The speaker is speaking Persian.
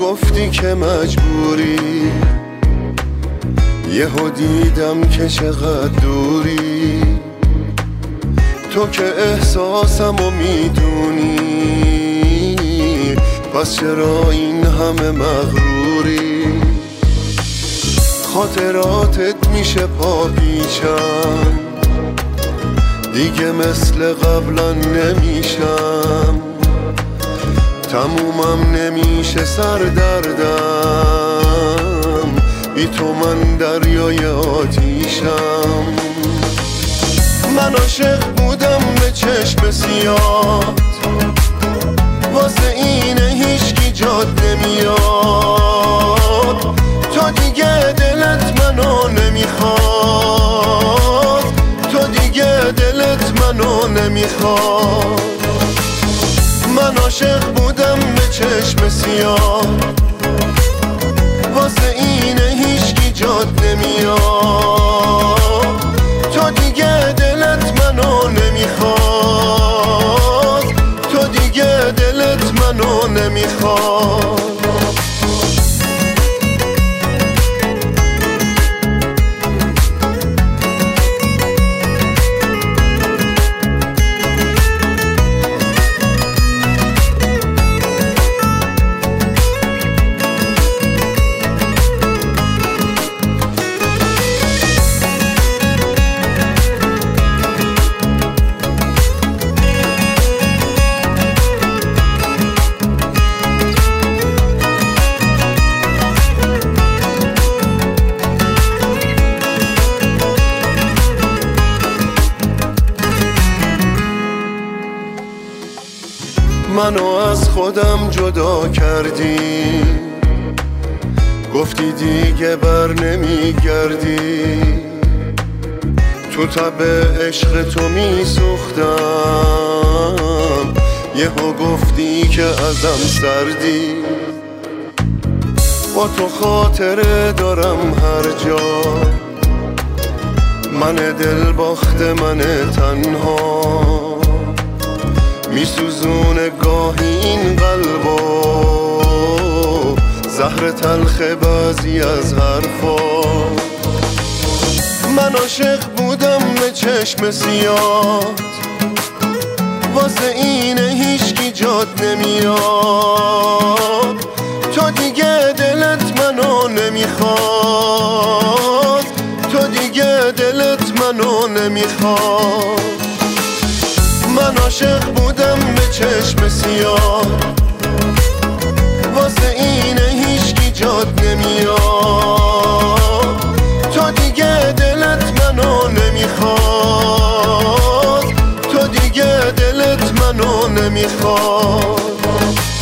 گفتی که مجبوری، یهو دیدم که چقدر دوری. تو که احساسمو میدونی، پس چرا این همه مغروری؟ خاطراتت میشه پاپیچم، دیگه مثل قبلا نمیشم. تمومم نمیشه سردردم، بی تو من دریای آتیشم. من عاشق بودم به چشم سیاد، واسه اینه هیچکی جاد نمیاد. تو دیگه دلت منو نمیخواد، تو دیگه دلت منو نمیخواد. من عاشق بودم به چشم سیاد، واسه اینه هیچکی جاد نمیاد. تو دیگه دلت منو نمیخواد، تو دیگه دلت منو نمیخواد. منو از خودم جدا کردی، گفتی دیگه بر نمیگردی. تو تب عشق تو میسوختم، یهو گفتی که ازم سردی. با تو خاطره دارم هر جا، من دل باخته من تنها. میسوزونه گاهی این قلبو، زهر تلخ بعضی از حرفا. من عاشق بودم به چشم سیاد، واسه اینه هیچکی جاد نمیاد. تو دیگه دلت منو نمیخواد، تو دیگه دلت منو نمیخواد. من عاشق بودم به چشم سیاد، واسه اینه هیچکی جاد نمیاد. تو دیگه دلت منو نمیخواد، تو دیگه دلت منو نمیخواد.